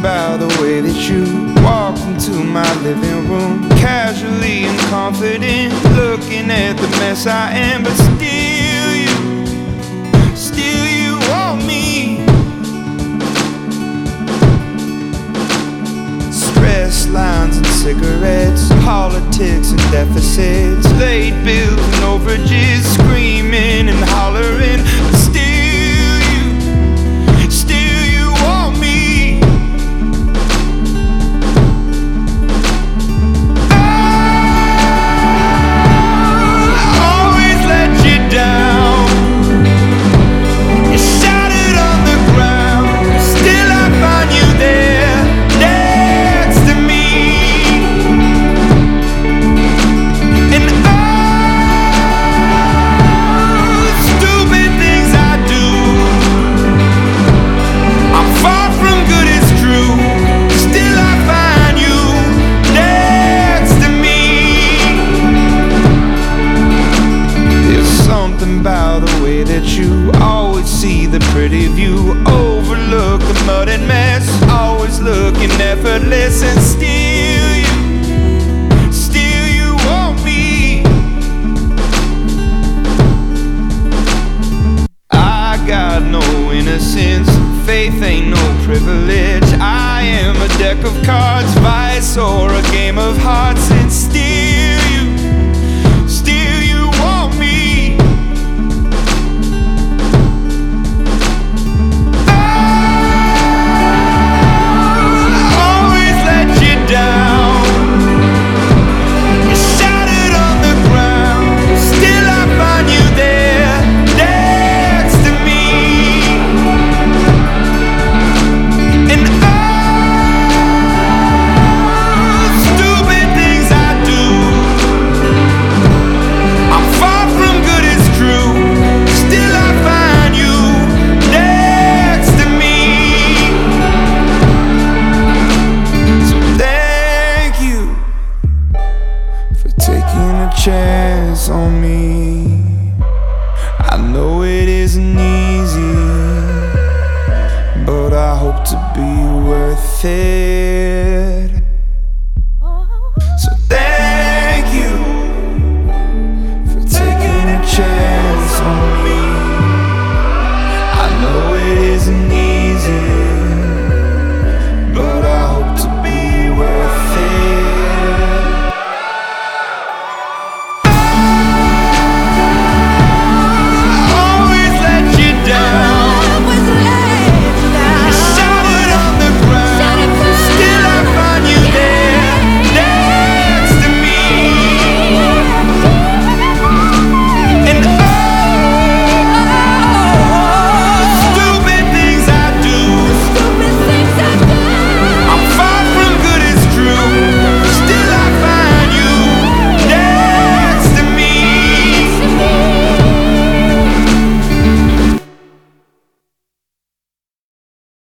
about the way that you walked into my living room, casually and confident, looking at the mess I am. But still you want me. Stress lines and cigarettes, politics and deficits, late bills and overages, screaming and hollering. But still you want me. I always let you down. You shattered on the ground, still I find you there, next to me. And stupid things I do, I'm far from good, it's true, still I find you next to me. There's something about the way that you always see the pretty view, overlook the mud and mess, always looking effortless. And still you want me. I got no innocence, faith ain't no privilege. I am a deck of cards, vice or a game of hearts. And still you want me. Always let you down. You shattered on the ground, still I find you there, next to me. And stupid things I do, I'm far from good, it's true, still I find you next to me. So thank you for taking a chance on me. I know it isn't easy, but I hope to be worth it.